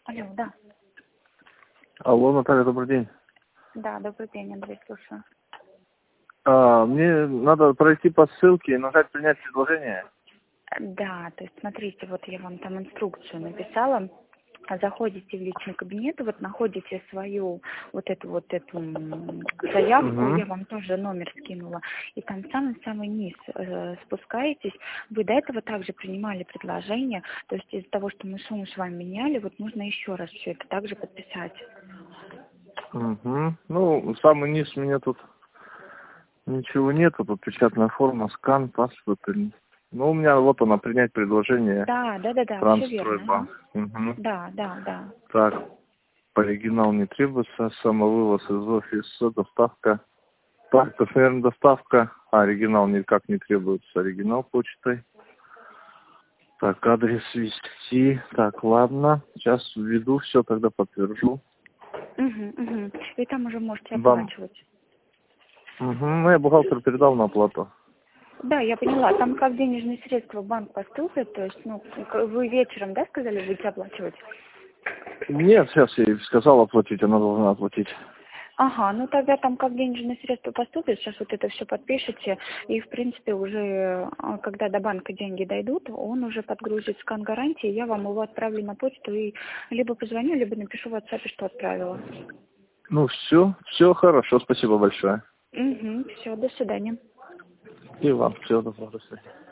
Алло, да. Алло, Наталья, добрый день. Да, добрый день, Андрей, слушаю. Мне надо пройти по ссылке и нажать «Принять предложение». Да, то есть смотрите, вот я вам там инструкцию написала. Заходите в личный кабинет, вот находите свою вот эту заявку, Угу. я вам тоже номер скинула, и там самый-самый низ спускаетесь. Вы до этого также принимали предложение, то есть из-за того, что мы сумму с вами меняли, вот нужно еще раз все это также подписать. Угу. Ну, самый низ у меня тут ничего нету, тут печатная форма, скан, паспорт. Ну, у меня вот она, принять предложение, Да, все верно. Ага. Трансстройбанк. Угу. Да. Так, оригинал не требуется, самовывоз из офиса, доставка. Так, это, наверное, доставка. Оригинал никак не требуется, оригинал почтой. Так, адрес ввести. Так, ладно. Сейчас введу все, тогда подтвержу. Угу. И там уже можете Бам. оплачивать. Угу. Ну, я бухгалтер передал на оплату. Да, я поняла. Там как денежные средства в банк поступят, то есть, вы вечером, да, сказали, будете оплачивать? Нет, сейчас я ей сказал оплатить, она должна оплатить. Ага, ну тогда там как денежные средства поступят, сейчас вот это все подпишете, и в принципе уже, когда до банка деньги дойдут, он уже подгрузит скан гарантии, я вам его отправлю на почту и либо позвоню, либо напишу в WhatsApp, что отправила. Ну, все хорошо, спасибо большое. Угу, все, до свидания. И вам всего доброго, до свидания.